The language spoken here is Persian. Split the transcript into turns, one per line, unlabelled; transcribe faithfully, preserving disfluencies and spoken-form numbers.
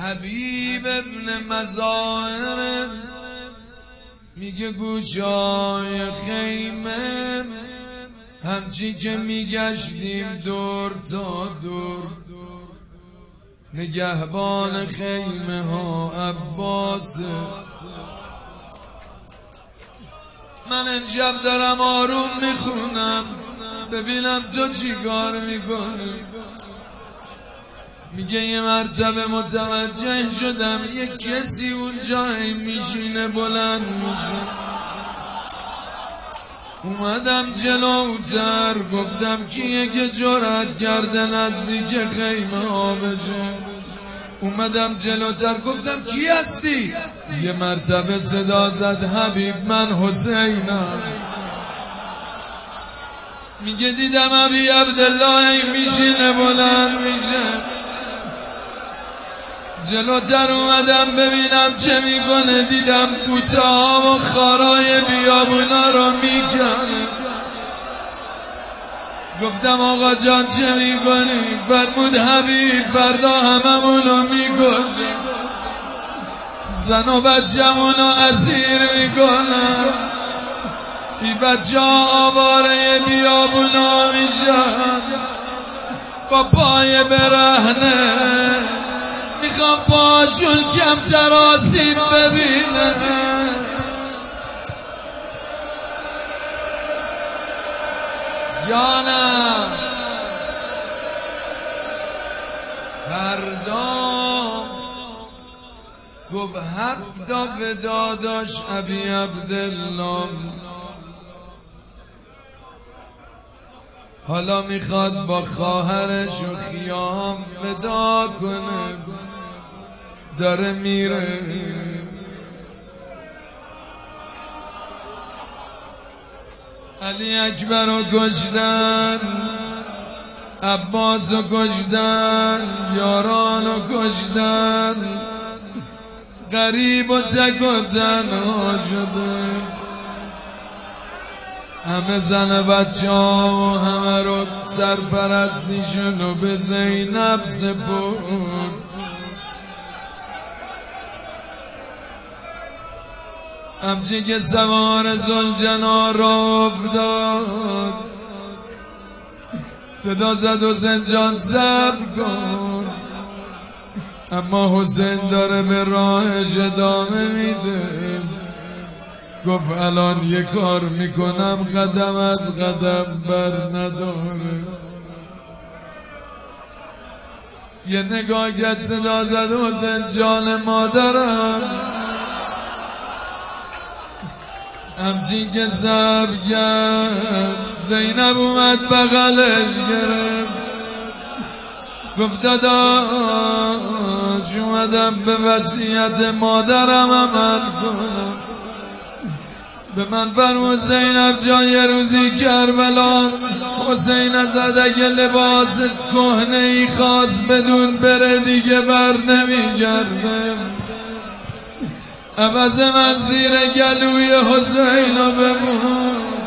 حبیب ابن مظاهر میگه گوشای خیمه همچی که میگشتیم دور تا دور، نگهبان خیمه ها عباس. من امشب دارم آروم میخونم ببینم تو چی کار میکنی. میگه یه مرتبه متوجه شدم یه کسی اونجا میشینه بلند میشه. اومدم جلوتر گفتم کیه که جرأت کرده نزدیک خیمه ها بشه. اومدم جلوتر گفتم کی هستی؟ یه مرتبه صدا زد حبیب من حسینم. میگه دیدم ابی عبدالله میشینه بلند میشه. جلوتر اومدم ببینم چه میکنه، دیدم کوتاه و خارای بیابونا رو میکنه. گفتم آقا جان چه میکنی؟ فرمود حبیب فردا هممونو میکشی، زن و بچه‌مونو اسیر میکنم، این بچه ها آواره بیابونا میشن با پای برهنه، میخوام پاشون کمتر آسیب ببینه. جانم فردا گفت هفتا ودا داشت ابی عبدالله، حالا میخواد با خواهرش و خیام ودا کنه، داره میره. علی اکبر رو کشتن، عباس رو کشتن، یاران رو کشتن، غریب و تک و تنها شده. همه زن بچه ها و همه رو سرپرستیشون رو به زینب سپرد. همچی که سوار ذوالجلال را افتاد صدا زد حسین جان صبر کن، اما حسین داره به راهش ادامه میده. گفت الان یه کار میکنم قدم از قدم بر نداره. یه نگاه کرد صدا زد حسین جان مادرم. همچین که صبر کرد زینب اومد بغلش گرفت. گفت داداش اومدم به وصیت مادرم عمل کنم. به من فرمود زینب جان یه روزی کربلا حسین زد اگه لباس کهنه ای خواست بدون بره دیگه بر نمیگرده. عوض من زیر گلوی حسین رو بمون.